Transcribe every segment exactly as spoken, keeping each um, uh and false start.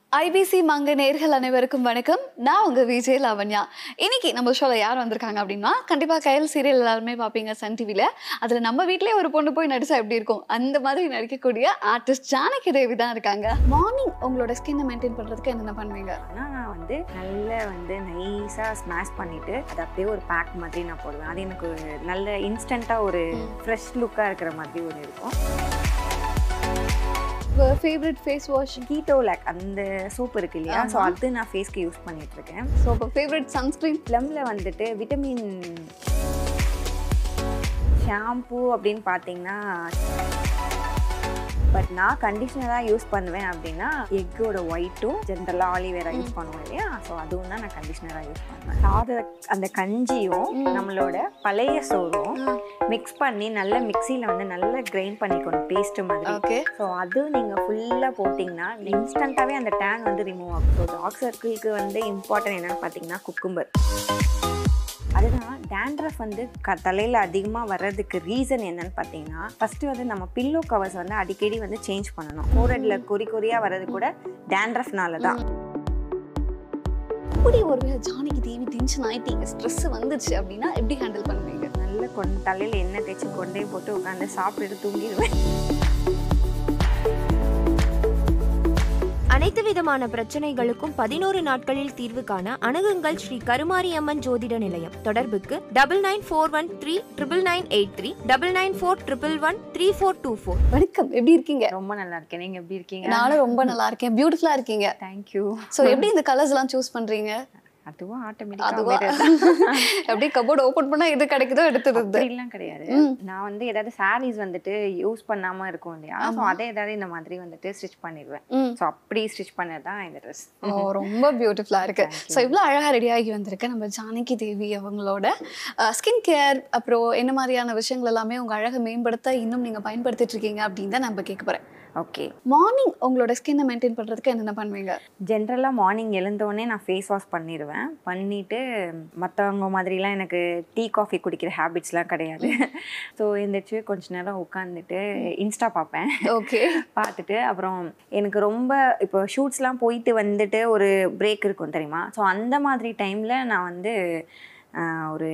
I B C மங்க நேயர்கள் அனைவருக்கும் வணக்கம். நான் உங்க விஜய் லாவண்யா. இன்னைக்கு நம்ம ஷோல யார் வந்திருக்காங்க அப்படின்னா கண்டிப்பா கயல் சீரியல் எல்லாருமே பாப்பீங்க சன் டிவில. அதுல நம்ம வீட்லயே ஒரு பொண்ணு போய் நடிச்சா எப்படி இருக்கும் அந்த மாதிரி நடிக்கக்கூடிய ஆர்டிஸ்ட் ஜானகி தேவி தான் இருக்காங்க. மார்னிங் உங்களோட ஸ்கின்னை மெயின்டைன் பண்றதுக்கு என்னென்ன பண்ணுவீங்க? நான் வந்து நல்லா வந்து நைஸா ஸ்மாஷ் பண்ணிட்டு அதை அப்படியே ஒரு பேக் மாதிரி நான் போடுவேன். அது எனக்கு நல்ல இன்ஸ்டன்ட்டா ஒரு ஃப்ரெஷ் லுக்கா இருக்கிற மாதிரி ஒரு இருக்கும். ஃபேவரட் ஃபேஸ் வாஷ் கீட்டோ லேக் அந்த சோப் இருக்கு இல்லையா, ஸோ அது நான் ஃபேஸ்க்கு யூஸ் பண்ணிட்டு இருக்கேன். ஸோ இப்போ ஃபேவரட் சன்ஸ்க்ரீன் ப்ளம்ல வந்துட்டு விட்டமின் ஷாம்பூ அப்படின்னு பார்த்தீங்கன்னா, பட் நான் கண்டிஷனராக யூஸ் பண்ணுவேன் அப்படின்னா எக்கோட ஒயிட்டும் ஜென்ரலாக ஆலிவேரா யூஸ் பண்ணுவோம் இல்லையா, ஸோ அதுவும் தான் நான் கண்டிஷனராக யூஸ் பண்ணுவேன். சாத அந்த கஞ்சியும் நம்மளோட பழைய சோறும் மிக்ஸ் பண்ணி நல்ல மிக்சியில் வந்து நல்லா கிரைண்ட் பண்ணிக்கணும் பேஸ்ட் மாதிரி. ஓகே, ஸோ அது நீங்கள் ஃபுல்லாக போட்டிங்கன்னா இன்ஸ்டண்ட்டாகவே அந்த டேன் வந்து ரிமூவ் ஆகும். ஸோ டார்க் சர்க்கிளுக்கு வந்து இம்பார்ட்டன்ட் என்னென்னு பார்த்தீங்கன்னா குக்கும்பர். அதுதான் டேண்ட்ரஃப் வந்து க தலையில் அதிகமாக வர்றதுக்கு ரீசன் என்னன்னு பார்த்தீங்கன்னா, ஃபஸ்ட்டு வந்து நம்ம பில்லோ கவர்ஸ் வந்து அடிக்கடி வந்து சேஞ்ச் பண்ணணும். ஃபோர்ஹெட்டில் கொறி கொறியாக வர்றது கூட டேண்ட்ரஃப்னால தான். அப்படி ஒருவேளை ஜானகி தேவி டென்ஷன் ஆகிட்டீங்க, ஸ்ட்ரெஸ் வந்துச்சு அப்படின்னா எப்படி ஹேண்டில் பண்ணுவீங்க? நல்ல கொண்டு தலையில் எண்ணெய் தேய்ச்சி கொண்டே போட்டு உட்காந்து சாப்பிட்டுட்டு தூங்கிடுவேன். அனைத்து விதமான பிரச்சனைகளுக்கும் பதினோரு நாட்களில் தீர்வு காண அணுகுங்கள் ஸ்ரீ கருமாரியம்மன் ஜோதிட நிலையம். தொடர்புக்கு double nine four one three triple nine eight three double nine four triple one three four two four. வணக்கம், எப்படி இருக்கீங்க? ரொம்ப நல்லா இருக்கேன். நீங்க எப்படி இருக்கீங்க? நானும் ரொம்ப நல்லா இருக்கேன். பியூட்டிஃபுல்லா இருக்கீங்க. தேங்க்யூ. ஸோ எப்படி இந்த கலர்ஸ் எல்லாம் சூஸ் பண்றீங்க? அதுவும் அதுவா ஆட்டோமேட்டிக்கா அப்படியே கபோர்ட் ஓபன் பண்ணா எது கிடைக்குதோ எடுத்துறது எல்லாம் கிடையாது. நான் வந்து ஏதாவது சாரீஸ் வந்துட்டு யூஸ் பண்ணாம இருக்கும் இல்லையா, ஸோ அதை ஏதாவது இந்த மாதிரி வந்துட்டு ஸ்டிச் பண்ணிடுவேன். ஸோ அப்படி ஸ்டிச் பண்ணதான் இந்த ட்ரெஸ். ஓ, ரொம்ப பியூட்டிஃபுல்லா இருக்கு. ஸோ இவ்வளோ அழகா ரெடி ஆகி வந்திருக்கு நம்ம ஜானகி தேவி அவங்களோட ஸ்கின் கேர், அப்புறம் என்ன மாதிரியான விஷயங்கள் எல்லாமே உங்க அழகை மேம்படுத்த இன்னும் நீங்க பயன்படுத்திட்டு இருக்கீங்க அப்படின்னு தான் நம்ம கேட்க போறேன். ஓகே, மார்னிங் உங்களோட ஸ்கின்னை மெயின்டைன் பண்றதுக்கு என்னென்ன பண்ணுவீங்க? ஜென்ரலாக மார்னிங் எழுந்தோடனே நான் ஃபேஸ் வாஷ் பண்ணிடுவேன். பண்ணிவிட்டு மற்றவங்க மாதிரிலாம் எனக்கு டீ காஃபி குடிக்கிற ஹேபிட்ஸ்லாம் கிடையாது. ஸோ எழுந்திரிச்சு கொஞ்ச நேரம் உட்காந்துட்டு இன்ஸ்டா பார்ப்பேன். ஓகே, பார்த்துட்டு அப்புறம் எனக்கு ரொம்ப இப்போ ஷூட்ஸ்லாம் போயிட்டு வந்துட்டு ஒரு பிரேக் இருக்கும் தெரியுமா, ஸோ அந்த மாதிரி டைமில் நான் வந்து ஒரு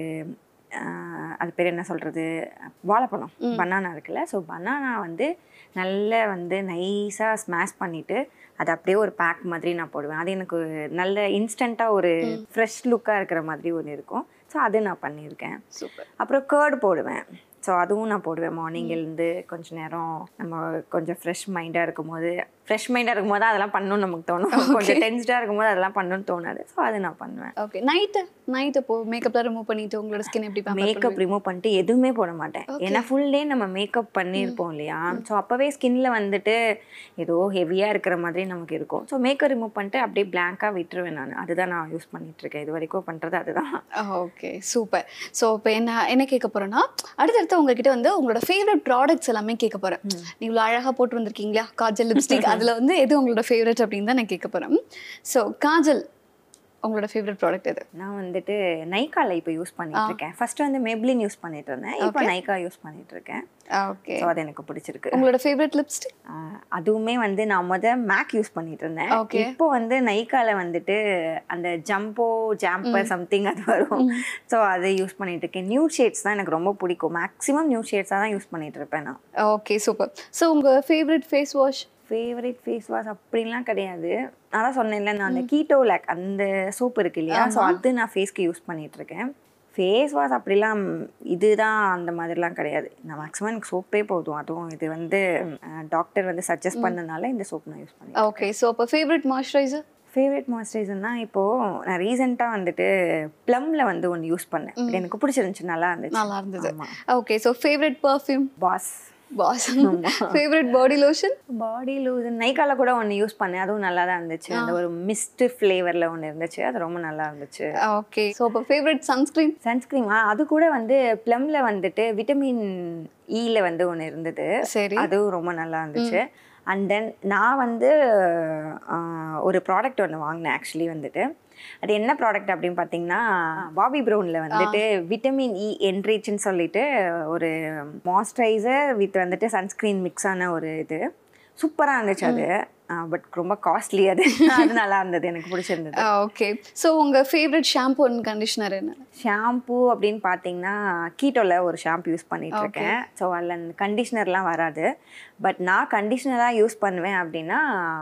அது பேர் என்ன சொல்கிறது, வாழைப்பழம் பனானா இருக்குல்ல, ஸோ பனானா வந்து நல்லா வந்து நைஸாக ஸ்மாஷ் பண்ணிவிட்டு அது அப்படியே ஒரு பேக் மாதிரி நான் போடுவேன். அது எனக்கு நல்ல இன்ஸ்டண்ட்டாக ஒரு ஃப்ரெஷ் லுக்காக இருக்கிற மாதிரி ஒன்று இருக்கும். ஸோ அது நான் பண்ணியிருக்கேன். சூப்பர். அப்புறம் கேர்டு போடுவேன். ஸோ அதுவும் நான் போடுவேன். மார்னிங் எழுந்து கொஞ்சம் நேரம் நம்ம கொஞ்சம் ஃப்ரெஷ் மைண்டாக இருக்கும் போது ஃப்ரெஷ் மைண்டாக இருக்கும் போது அதெல்லாம் பண்ணணும்னு நமக்கு தோணும். கொஞ்சம் டென்ஸ்டாக இருக்கும் போது அதெல்லாம் பண்ணணும்னு தோணாது. ஸோ அது நான் பண்ணுவேன். ஓகே, நைட்டு நைட்டு இப்போ மேக்கப்லாம் ரிமூவ் பண்ணிட்டு உங்களோட ஸ்கின் எப்படி? மேக்கப் ரிமூவ் பண்ணிட்டு எதுவுமே போட மாட்டேன். ஏன்னா ஃபுல் டே நம்ம மேக்கப் பண்ணியிருப்போம் இல்லையா, ஸோ அப்போவே ஸ்கின்ல வந்துட்டு ஏதோ ஹெவியாக இருக்கிற மாதிரி நமக்கு இருக்கும். ஸோ மேக்கப் ரிமூவ் பண்ணிட்டு அப்படியே பிளாங்காக விட்டுருவேன் நான். அதுதான் நான் யூஸ் பண்ணிட்டு இருக்கேன். இது வரைக்கும் பண்ணுறது அதுதான். Okay, super. ஸோ இப்போ என்ன என்ன கேட்க போறேன்னா, அடுத்தடுத்து உங்ககிட்ட வந்து உங்களோட ஃபேவரட் ப்ராடக்ட்ஸ் எல்லாமே கேட்க போறேன். நீ இவ்வளோ அழகாக போட்டு வந்திருக்கீங்களா காஜல், லிப்ஸ்டிக், அதில் வந்து எது உங்களோட ஃபேவரட் அப்படின்னு தான் நான் கேட்க போறேன். ஸோ காஜல், உங்களோட ஃபேவரட் ப்ராடக்ட் எது? நான் வந்துட்டு நைக்கால இப்போ யூஸ் பண்ணிட்டு இருக்கேன். ஃபர்ஸ்ட் வந்து மெப்ளின் யூஸ் பண்ணிட்டு இருந்தேன், இப்போ நைக்கா யூஸ் பண்ணிட்டு இருக்கேன். ஓகே, ஸோ அது எனக்கு பிடிச்சிருக்கு. உங்களோட ஃபேவரட் லிப்ஸ்டிக்? அதுவுமே வந்து நான் முதல் மேக் யூஸ் பண்ணிட்டு இருந்தேன். இப்போ வந்து நைக்கால வந்துட்டு அந்த ஜம்போ ஜாம்பர் சம்திங் அது வரும், ஸோ அதை யூஸ் பண்ணிட்டு இருக்கேன். நியூ ஷேட்ஸ் தான் எனக்கு ரொம்ப பிடிக்கும். மேக்ஸிமம் நியூ ஷேட்ஸாக தான் யூஸ் பண்ணிட்டு இருப்பேன் நான். Okay, super. ஸோ உங்கள் favourite face wash? Favourite face wash அப்படின்லாம் கிடையாது. நான் தான் சொன்னேன்ல, நான் அந்த கீட்டோ லேக் அந்த சோப் இருக்கு இல்லையா, ஸோ அது நான் ஃபேஸ்க்கு யூஸ் பண்ணிட்டு இருக்கேன். ஃபேஸ் வாஷ் அப்படிலாம் இதுதான் அந்த மாதிரிலாம் கிடையாது. நான் மேக்ஸிமம் எனக்கு சோப்பே போதும். அதுவும் இது வந்து டாக்டர் வந்து சஜஸ்ட் பண்ணனால இந்த சோப் நான் யூஸ் பண்ணேன். ஓகே, ஸோ அப்போ ஃபேவரட் மாய்ஸ்சரைசர்? ஃபேவரட் மாய்ஸ்சரைசர்னா இப்போது நான் ரீசெண்டாக வந்துட்டு ப்ளம்ல வந்து ஒன்று யூஸ் பண்ணேன். எனக்கு பிடிச்சிருந்துச்சு, நல்லா இருந்துச்சு. நல்லா இருந்தது. Okay, so favourite perfume? Pass. Pass. Favourite body lotion? Body lotion நைக்கால கூட ஒன்று யூஸ் பண்ணேன், அதுவும் நல்லா தான் இருந்துச்சு. அந்த ஒரு மிஸ்ட் ஃப்ளேவரில் ஒன்று இருந்துச்சு, அது ரொம்ப நல்லா இருந்துச்சு. ஓகே, ஸோ இப்போ ஃபேவரட் சன்ஸ்க்ரீன்? சன்ஸ்க்ரீம் அது கூட வந்து ப்ளம்ல வந்துட்டு விட்டமின் ஈல வந்து ஒன்று இருந்தது. சரி, அதுவும் ரொம்ப நல்லா இருந்துச்சு. அண்ட் தென் நான் வந்து ஒரு ப்ராடக்ட் ஒன்று வாங்கினேன். ஆக்சுவலி வந்துட்டு அது என்ன ப்ராடக்ட் அப்படின்னு பார்த்தீங்கன்னா, பாபி ப்ரௌனில் வந்துட்டு விட்டமின் இ என்ரிச்னு சொல்லிட்டு ஒரு மாய்ஸ்சரைசர் வித் வந்துட்டு சன்ஸ்க்ரீன் மிக்ஸ் ஆன ஒரு இது சூப்பராக இருந்துச்சு. அது பட் ரொம்ப காஸ்ட்லி அது அது நல்லா இருந்தது, எனக்கு பிடிச்சிருந்தது. ஓகே. ஸோ உங்கள் ஃபேவரட் ஷாம்பு அண்ட் கண்டிஷனர் என்ன? ஷாம்பு அப்படின்னு பார்த்தீங்கன்னா கீட்டோவில் ஒரு ஷாம்பு யூஸ் பண்ணிகிட்ருக்கேன். ஸோ அதில் அந்த கண்டிஷ்னர்லாம் வராது. பட் நான் கண்டிஷ்னராக யூஸ் பண்ணுவேன் அப்படின்னா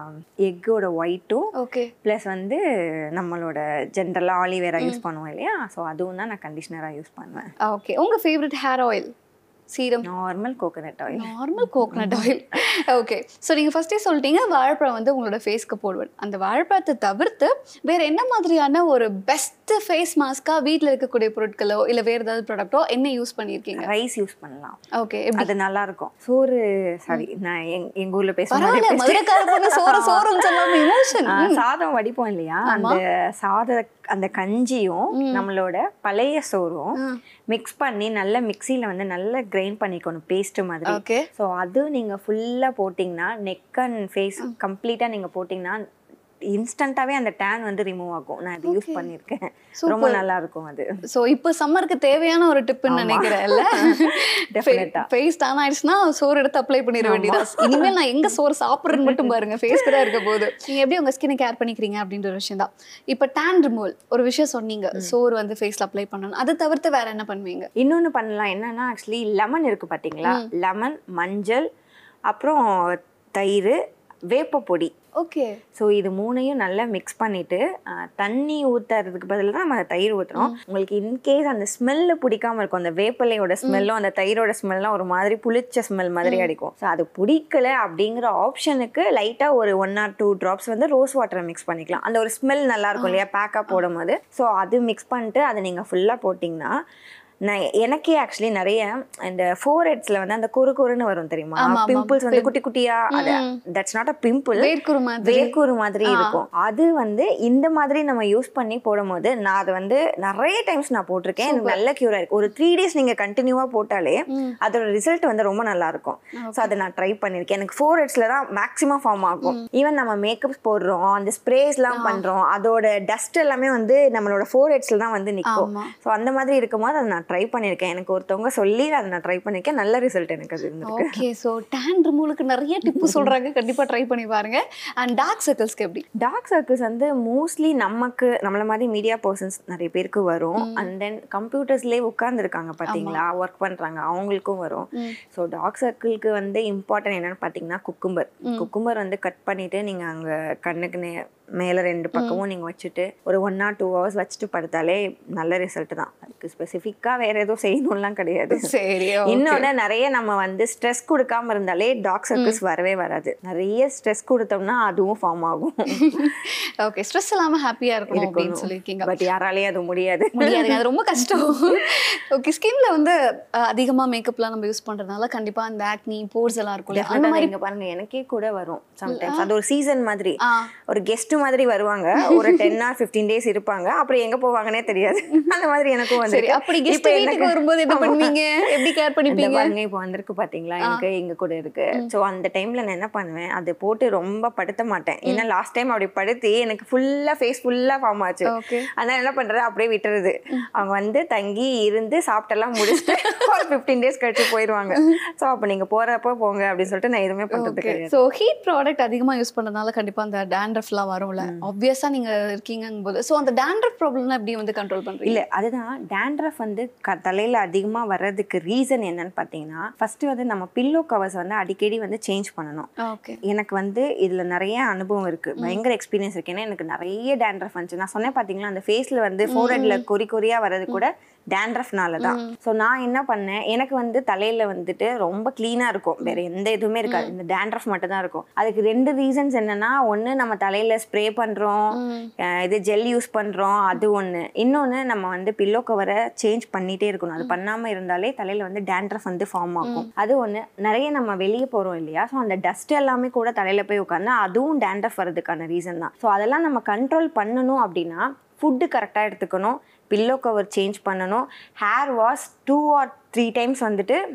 எக்கோட ஒயிட்டும் ஓகே ப்ளஸ் வந்து நம்மளோட ஜென்ரலாக ஆலிவேரா யூஸ் பண்ணுவோம் இல்லையா, ஸோ அதுவும் தான் நான் கண்டிஷ்னராக யூஸ் பண்ணுவேன். ஓகே. உங்கள் favourite hair oil? Serum? Normal coconut oil. Normal coconut oil. Okay. So நீங்கள் ஃபஸ்ட்டே சொல்லிட்டீங்க வாழைப்பழம் வந்து உங்களோட ஃபேஸ்க்கு போடுவேன். அந்த வாழைப்பழத்தை தவிர்த்து வேறு என்ன மாதிரியான ஒரு பெஸ்ட்டு ஃபேஸ் மாஸ்க்காக வீட்டில் இருக்கக்கூடிய பொருட்களோ இல்லை வேறு ஏதாவது ப்ராடக்ட்டோ என்ன யூஸ் பண்ணியிருக்கீங்க? ரைஸ் யூஸ் பண்ணலாம். ஓகே. அது நல்லா இருக்கும். சோறு சாரி நான் எங் எங்கள் ஊரில் பரவாயில்ல, மதுரைக்கார பொண்ணு சோறு சோறுன்னு சொல்லாம எமோஷன். சாதம் வடிப்போம் இல்லையா, அந்த சாத அந்த கஞ்சியும் நம்மளோட பழைய சோறும் மிக்ஸ் பண்ணி நல்லா மிக்சியில் வந்து நல்லா கிரைண்ட் பண்ணிக்கணும் பேஸ்ட் மாதிரி. ஓகே. ஸோ அது நீங்கள் ஃபுல்லாக போட்டிங்கன்னா நெக் அண்ட் ஃபேஸ் கம்ப்ளீட்டாக நீங்கள் போட்டிங்கன்னா இன்ஸ்டண்ட்டாகவே அந்த டேன் வந்து ரிமூவ் ஆகும். நான் இது யூஸ் பண்ணியிருக்கேன், ரொம்ப நல்லா இருக்கும் அது. ஸோ இப்போ சம்மருக்கு தேவையான ஒரு டிப்புன்னு நினைக்கிறேன் இல்லை? டெஃபினட்டாக ஃபேஸ் டேன் ஆயிடுச்சுன்னா சோறு எடுத்து அப்ளை பண்ணிட வேண்டியதா. இனிமேல் நான் எங்கே சோறு சாப்பிட்றேன்னு மட்டும் பாருங்க, ஃபேஸ்க்கு தான் இருக்க போகுது. நீங்கள் எப்படி உங்கள் ஸ்கின்னை கேர் பண்ணிக்கிறீங்க அப்படின்ற ஒரு விஷயம் தான். இப்போ டேன் ரிமூவல் ஒரு விஷயம் சொன்னீங்க, சோறு வந்து ஃபேஸில் அப்ளை பண்ணணும். அதை தவிர்த்து வேற என்ன பண்ணுவீங்க? இன்னொன்று பண்ணலாம். என்னன்னா ஆக்சுவலி லெமன் இருக்குது பார்த்தீங்களா, லெமன், மஞ்சள், அப்புறம் தயிர், வேப்பப்பொடி. ஓகே. ஸோ இது மூணையும் நல்லா மிக்ஸ் பண்ணிவிட்டு தண்ணி ஊற்றுறதுக்கு பதிலாக தான் நம்ம அந்த தயிர் ஊற்றுறோம். உங்களுக்கு இன்கேஸ் அந்த ஸ்மெல்லு பிடிக்காமல் இருக்கும், அந்த வேப்பிலையோட ஸ்மெல்லும் அந்த தயிரோட ஸ்மெல்லாம் ஒரு மாதிரி புளிச்ச ஸ்மெல் மாதிரி அடிக்கும். ஸோ அது பிடிக்கல அப்படிங்கிற ஆப்ஷனுக்கு லைட்டாக ஒரு ஒன் ஆர் டூ ட்ராப்ஸ் வந்து ரோஸ் வாட்டரை மிக்ஸ் பண்ணிக்கலாம். அந்த ஒரு ஸ்மெல் நல்லாயிருக்கும் இல்லையா பேக்காக போடும் போது. ஸோ அது மிக்ஸ் பண்ணிட்டு அதை நீங்கள் ஃபுல்லாக போட்டிங்கன்னா நான் எனக்கே ஆக்சுவலி நிறைய இந்த ஃபோர் ஹெட்ஸில் வந்து அந்த குறு குறுன்னு வரும் தெரியுமா, பிம்பிள்ஸ் வந்து குட்டி குட்டியா, அது தட்ஸ் நாட் அ பிம்பிள், வேர்க்கூறு மாதிரி இருக்கும். அது வந்து இந்த மாதிரி நம்ம யூஸ் பண்ணி போடும் போது நான் அதை வந்து நிறைய டைம்ஸ் நான் போட்டிருக்கேன், எனக்கு நல்ல க்யூரா இருக்கு. ஒரு த்ரீ டேஸ் நீங்கள் கண்டினியூவாக போட்டாலே அதோட ரிசல்ட் வந்து ரொம்ப நல்லா இருக்கும். ஸோ அதை நான் ட்ரை பண்ணியிருக்கேன். எனக்கு ஃபோர் ஹெட்ஸில் தான் மேக்ஸிமம் ஃபார்ம் ஆகும். ஈவன் நம்ம மேக்கப் போடுறோம், அந்த ஸ்ப்ரேஸ்லாம் பண்ணுறோம், அதோட டஸ்ட் எல்லாமே வந்து நம்மளோட ஃபோர் ஹெட்ஸில் தான் வந்து நிற்கும். ஸோ அந்த மாதிரி இருக்கும்போது அதை நான் ட்ரை பண்ணியிருக்கேன். எனக்கு ஒருத்தவங்க சொல்லி அதை நான் ட்ரை பண்ணியிருக்கேன், நல்ல ரிசல்ட் எனக்கு அது இருந்திருக்கு. ஓகே. ஸோ டேன் ரிமூவலுக்கு நிறைய டிப்பு சொல்கிறாங்க, கண்டிப்பாக ட்ரை பண்ணி பாருங்க. அண்ட் டார்க் சர்க்கிள்ஸ்க்கு எப்படி? டார்க் சர்க்கிள்ஸ் வந்து மோஸ்ட்லி நமக்கு நம்மள மாதிரி மீடியா பர்சன்ஸ் நிறைய பேருக்கு வரும். அண்ட் தென் கம்ப்யூட்டர்ஸ்லேயே உட்காந்துருக்காங்க பார்த்தீங்களா, ஒர்க் பண்ணுறாங்க, அவங்களுக்கும் வரும். ஸோ டார்க் சர்க்கிள்க்கு வந்து இம்பார்ட்டன்ட் என்னென்னு பார்த்தீங்கன்னா குக்கும்பர். குக்கும்பர் வந்து கட் பண்ணிவிட்டு நீங்கள் அங்கே கண்ணுக்கு நே மேலே ரெண்டு பக்கமும் நீங்கள் வச்சுட்டு ஒரு ஒன் ஆர் டூ ஹவர்ஸ் வச்சுட்டு படுத்தாலே நல்ல ரிசல்ட் தான். அதுக்கு ஸ்பெசிஃபிக்காக வேறு எதுவும் செய்யணும்லாம் கிடையாது. சரி. இன்னொன்று நிறைய நம்ம வந்து ஸ்ட்ரெஸ் கொடுக்காம இருந்தாலே டார்க் சர்க்கிள்ஸ் வரவே வராது. நிறைய ஸ்ட்ரெஸ் கொடுத்தோம்னா அதுவும் ஃபார்ம் ஆகும். ஓகே. ஸ்ட்ரெஸ் இல்லாமல் ஹாப்பியாக இருக்கணும் அப்படின்னு சொல்லியிருக்கீங்க. பட் யாராலேயும் அது முடியாது முடியாது அது ரொம்ப கஷ்டம். ஓகே. ஸ்கின்ல வந்து அதிகமாக மேக்கப்லாம் நம்ம யூஸ் பண்ணுறதுனால கண்டிப்பாக அந்த ஆக்னி போர்ஸ் எல்லாம் இருக்கும். அந்த மாதிரி இங்கே பாருங்க, எனக்கே கூட வரும் சம்டைம்ஸ். அது ஒரு சீசன் மாதிரி, ஒரு கெஸ்ட் மாதிரி வருவாங்க, ஒரு டென் ஆர் ஃபிஃப்டீன் டேஸ் இருப்பாங்க, அப்புறம் எங்க போவாங்கன்னே தெரியாது. அந்த மாதிரி எனக்கும் வந்து அப்படி கெஸ்ட் வீட்டுக்கு வரும்போது என்ன பண்ணுவீங்க, எப்படி கேர் பண்ணிப்பீங்க? இப்போ வந்திருக்கு பாத்தீங்களா, எனக்கு எங்க கூட இருக்கு. ஸோ அந்த டைம்ல நான் என்ன பண்ணுவேன், அதை போட்டு ரொம்ப படுத்த மாட்டேன். ஏன்னா லாஸ்ட் டைம் அப்படி படுத்தி எனக்கு ஃபுல்லா ஃபேஸ் ஃபுல்லா ஃபார்ம் ஆச்சு. அதனால என்ன பண்றது, அப்படியே விட்டுறது. அவங்க வந்து தங்கி இருந்து சாப்பிட்டெல்லாம் முடிச்சுட்டு ஒரு ஃபிஃப்டீன் டேஸ் கழிச்சு போயிடுவாங்க. ஸோ அப்போ நீங்க போறப்போ போங்க அப்படின்னு சொல்லிட்டு நான் எதுவுமே பண்றது கிடையாது. ஸோ ஹீட் ப்ராடக்ட் அதிகமாக யூஸ் பண்ணதுனால கண்டிப்பா அந்த டேண்ட்ரஃப்லாம் வரும்ல, ஆப்வியஸா நீங்க இருக்கீங்கும் போது. ஸோ அந்த டேண்ட்ரஃப் ப்ராப்ளம்லாம் எப்படி வந்து கண்ட்ரோல் பண்றீங்க? இல்ல அதுதான், டேண்ட்ரஃப் வந்து தலையில அதிகமா வர்றதுக்கு ரீசன் என்னன்னு பாத்தீங்கன்னா, ஃபர்ஸ்ட் வந்து நம்ம பில்லோ கவர்ஸ் வந்து அடிக்கடி வந்து சேஞ்ச் பண்ணணும். ஓகே. எனக்கு வந்து இதுல நிறைய அனுபவம் இருக்கு, பயங்கர எக்ஸ்பீரியன்ஸ் இருக்கு. ஏன்னா எனக்கு நிறைய டேண்ட்ரஃப் வந்துச்சு. நான் சொன்னேன் பாத்தீங்களா, அந்த ஃபேஸ்ல வந்து ஃபோர்ஹெட்ல கொரி கொரியா வர்றது கூட டேண்ட்ரஃப்னால தான். ஸோ நான் என்ன பண்ணேன், எனக்கு வந்து தலையில வந்துட்டு ரொம்ப கிளீனா இருக்கும், வேற எந்த இதுவுமே இருக்காது, இந்த டேண்ட்ரஃப் மட்டும் தான் இருக்கும். அதுக்கு ரெண்டு ரீசன்ஸ் என்னன்னா, ஒன்று நம்ம தலையில ஸ்ப்ரே பண்றோம், இது ஜெல் யூஸ் பண்றோம், அது ஒன்று. இன்னொன்று நம்ம வந்து பில்லோ கவரை சேஞ்ச் பண்ணிட்டே இருக்கணும். அது பண்ணாம இருந்தாலே தலையில வந்து டேண்ட்ரஃப் வந்து ஃபார்ம் ஆகும். அது ஒன்று. நிறைய நம்ம வெளியே போறோம் இல்லையா, ஸோ அந்த டஸ்ட் எல்லாமே கூட தலையில போய் உட்காந்து அதுவும் டேண்ட்ரஃப் வர்றதுக்கான ரீசன் தான். ஸோ அதெல்லாம் நம்ம கண்ட்ரோல் பண்ணணும் அப்படின்னா ஃபுட்டு கரெக்டாக எடுத்துக்கணும், பில்லோ கவர் சேஞ்ச் பண்ணணும், hair wash two or three times வந்துட்டு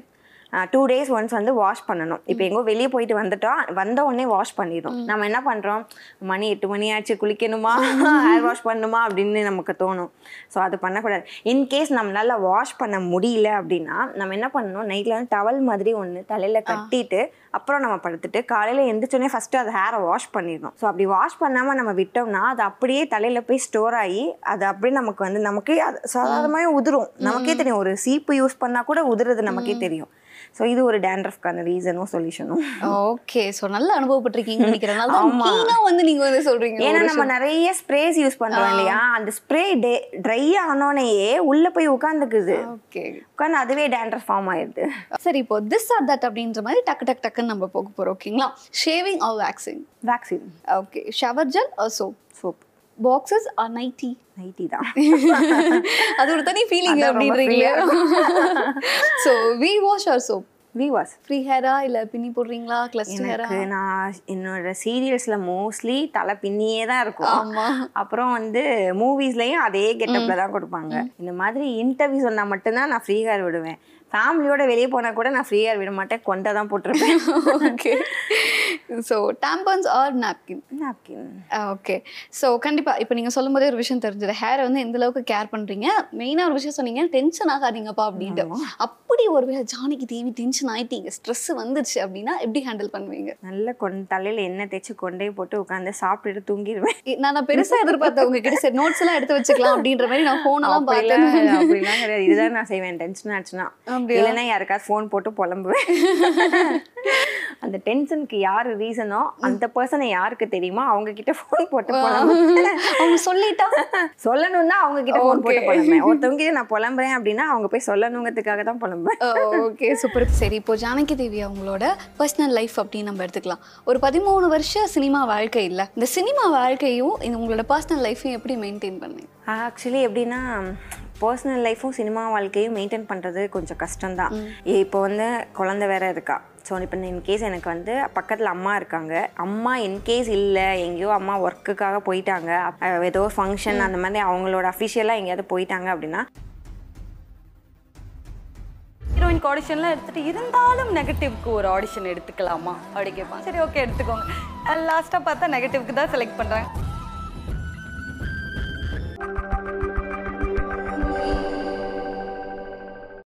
டூ டேஸ் ஒன்ஸ் வந்து வாஷ் பண்ணணும். இப்போ எங்கோ வெளியே போயிட்டு வந்துட்டோம், வந்த உடனே வாஷ் பண்ணிடும். நம்ம என்ன பண்ணுறோம், மணி எட்டு மணி ஆச்சு குளிக்கணுமா, ஹேர் வாஷ் பண்ணணுமா அப்படின்னு நமக்கு தோணும். ஸோ அது பண்ணக்கூடாது. இன்கேஸ் நம்மளால் வாஷ் பண்ண முடியல அப்படின்னா நம்ம என்ன பண்ணணும், நைட்டில் வந்து டவல் மாதிரி ஒன்று தலையில் கட்டிட்டு அப்புறம் நம்ம படுத்துட்டு காலையில் எந்திரிச்சோடனே ஃபஸ்ட்டு அது ஹேரை வாஷ் பண்ணிடணும். ஸோ அப்படி வாஷ் பண்ணாமல் நம்ம விட்டோம்னா அது அப்படியே தலையில் போய் ஸ்டோர் ஆகி அது அப்படியே நமக்கு வந்து நமக்கு அது சாதாரணமாக உதிரும். நமக்கே தெரியும், ஒரு சீப்பு யூஸ் பண்ணால் கூட உதிரது நமக்கே தெரியும். ஸோ இது ஒரு டேண்ட்ரஃப்கான ரீசனும் சொல்யூஷனும். ஓகே, ஸோ நல்லா அனுபவப்பட்டிருக்கீங்கன்னு நினைக்கிறேன். வந்து நீங்க வந்து சொல்றீங்க, ஏன்னா நம்ம நிறைய ஸ்ப்ரேஸ் யூஸ் பண்றோம் இல்லையா, அந்த ஸ்ப்ரே ட்ரை ஆனோனையே உள்ள போய் உட்காந்துக்குது. ஓகே, உட்காந்து அதுவே டேண்ட்ரஃப் ஃபார்ம் ஆயிடுது. சரி, இப்போ திஸ் ஆர் தட் அப்படின்ற மாதிரி டக்கு டக்கு டக்குன்னு நம்ம போக போறோம். ஓகேங்களா? Shaving or waxing? Waxing. Okay, shower gel or soap? Soap. Boxers or nighty? Nighty தான். அது ஒரு தனி ஃபீலிங் அப்படின்றீங்களா? So V wash or soap? V wash. Free ஹேரா இல்லை பின்னி போடுறீங்களா, கிளஸ்டர் ஹேரா? எனக்கு நான் என்னோட சீரியல்ஸில் மோஸ்ட்லி தலை பின்னியே தான் இருக்கும். ஆமாம். அப்புறம் வந்து மூவிஸ்லையும் அதே கெட்டப்பில் தான் கொடுப்பாங்க. இந்த மாதிரி இன்டர்வியூ சொன்னால் மட்டும்தான் நான் ஃப்ரீ ஹேர் விடுவேன். ஃபேமிலியோட வெளியே போனால் கூட நான் ஃப்ரீ ஹேர் விட மாட்டேன், கொண்டை தான் போட்டிருப்பேன். Okay, so tampons or napkin? Napkin. Okay, so கண்டிப்பாக இப்போ நீங்கள் சொல்லும் போதே ஒரு விஷயம் தெரிஞ்சது, ஹேரை வந்து எந்த அளவுக்கு கேர் பண்ணுறீங்க. மெயினாக ஒரு விஷயம் சொன்னீங்க, டென்ஷன் ஆகாதீங்கப்பா அப்படின்ட்டு. அப்படி ஒரு வேளை ஜானகி தேவி டென்ஷன் ஆகிட்டீங்க, ஸ்ட்ரெஸ் வந்துடுச்சு அப்படின்னா எப்படி ஹேண்டில் பண்ணுவீங்க? நல்ல கொண் தலையில் எண்ணெய் தேய்ச்சி கொண்டே போட்டு உட்காந்து சாப்பிட்டுட்டு தூங்கிடுவேன். நான் நான் பெருசாக எதிர்பார்த்தேன் உங்ககிட்ட, சரி நோட்ஸ் எல்லாம் எடுத்து வச்சுக்கலாம் அப்படின்ற மாதிரி நான் ஃபோனெல்லாம் பார்த்தேன். அப்படிலாம் கிடையாது, இதுதான் நான் செய்வேன் டென்ஷன் ஆச்சுன்னா. இல்லைன்னா யாருக்காவது ஃபோன் போட்டு புலம்புவேன். அந்த டென்ஷனுக்கு யாரு ரீசனோ அந்த பர்சனை யாருக்கு தெரியுமா அவங்க கிட்ட ஃபோன் போட்டு புலம்புவேன். அவங்க சொல்லிட்டா சொல்லணும்னா அவங்க கிட்ட ஃபோன் போட்டு புலம்புவேன். ஒருத்தவங்க கிட்ட நான் புலம்புறேன் அப்படின்னா அவங்க போய் சொல்லணுங்கிறதுக்காக தான் புலம்புவேன். Okay, super. சரி, இப்போ ஜானகி தேவி அவங்களோட பர்சனல் லைஃப் அப்படின்னு நம்ம எடுத்துக்கலாம். ஒரு பதிமூணு வருஷம் சினிமா வாழ்க்கை இல்லை, இந்த சினிமா வாழ்க்கையும் இந்த உங்களோட பர்சனல் லைஃபையும் எப்படி மெயின்டைன் பண்ணீங்க? ஆக்சுவலி எப்படின்னா, பர்சனல் லைஃப்பும் சினிமா வாழ்க்கையும் மெயின்டைன் பண்ணுறது கொஞ்சம் கஷ்டம்தான். இப்போ வந்து குழந்தை வேற இருக்கா. ஸோ இப்போ இன்கேஸ் எனக்கு வந்து பக்கத்தில் அம்மா இருக்காங்க, அம்மா இன்கேஸ் இல்லை எங்கேயோ அம்மா ஒர்க்குக்காக போயிட்டாங்க, ஏதோ ஃபங்க்ஷன் அந்த மாதிரி அவங்களோட அஃபிஷியலாக எங்கேயாவது போயிட்டாங்க அப்படின்னா ஹீரோயின்க்கு ஆடிஷன்லாம் எடுத்துகிட்டு இருந்தாலும் நெகட்டிவ்க்கு ஒரு ஆடிஷன் எடுத்துக்கலாமா அப்படி கேட்பாங்க. சரி ஓகே எடுத்துக்கோங்க. லாஸ்ட்டாக பார்த்தா நெகட்டிவ்க்கு தான் செலக்ட் பண்ணுறாங்க.